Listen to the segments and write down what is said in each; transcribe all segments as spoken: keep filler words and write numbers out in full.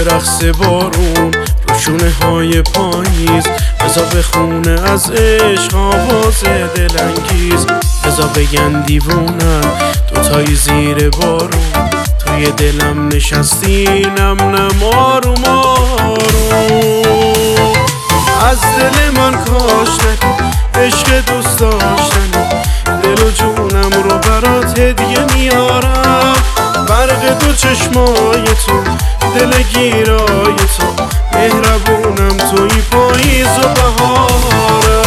رقص بارون رو شونه های پاییز، بزا بخونه از عشق آواز دلانگیز، بزا بگن دیوونم دوتایی زیر بارون، توی دلم نشستی نم نم آروم آروم. از دل من کاش نکن عشق دوست داشتنی، دل و جونم رو برات هدیه میارم، برق دو چشمای تو، دل گیرای تو، مهربونم توی پاییز و بهارم.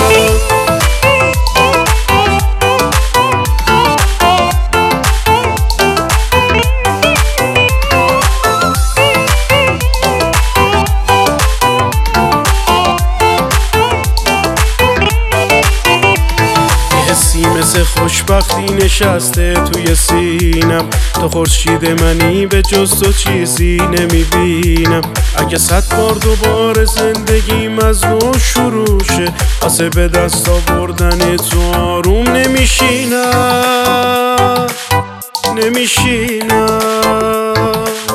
مثل خوشبختی نشسته توی سینم، تو خورشید منی به جز تو چیزی نمیبینم. اگه صد بار دوباره زندگیم از نو شروع شه، واسه به دست آوردن تو آروم نمیشینم نمیشینم.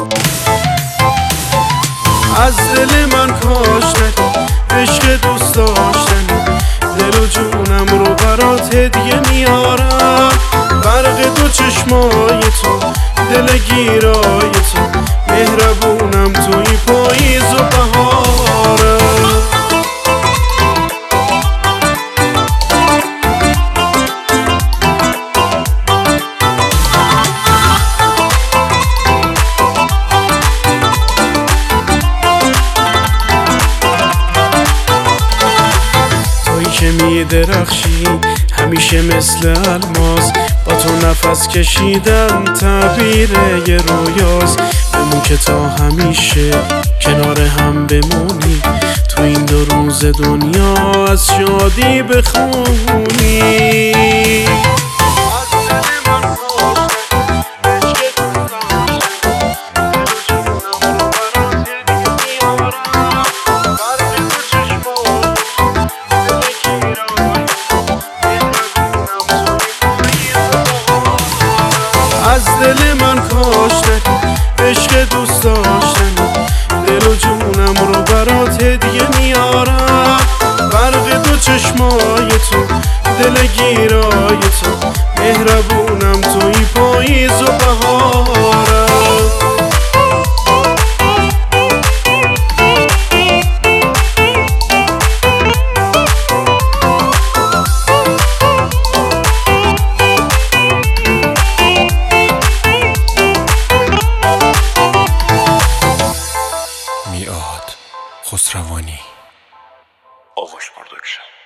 از دل من کاش نکن عشق دوست داشتنی، دل و جونم رو برات هدیه میارم، برق دو چشمای تو، دل گیرای تو، مهربونم توی پاییز و بهارم. که می درخشی همیشه مثل الماس، با تو نفس کشیدن تعبیر یه رویاست. بمون که تا همیشه کنار هم بمونی، تو این دو روز دنیا از شادی بخونی. از دل من کاش نکن عشق دوست داشتنی، دل و جونم رو برات هدیه میارم، برق دو چشمای تو، دل گیرای تو، مهربونم توی پاییز و بهارم. میعاد خسروانی. آغوش پروداکشن.